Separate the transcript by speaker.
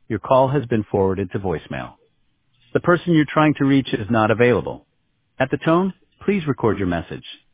Speaker 1: Your call has been forwarded to voicemail. The person you're trying to reach is not available. At the tone, please record your message.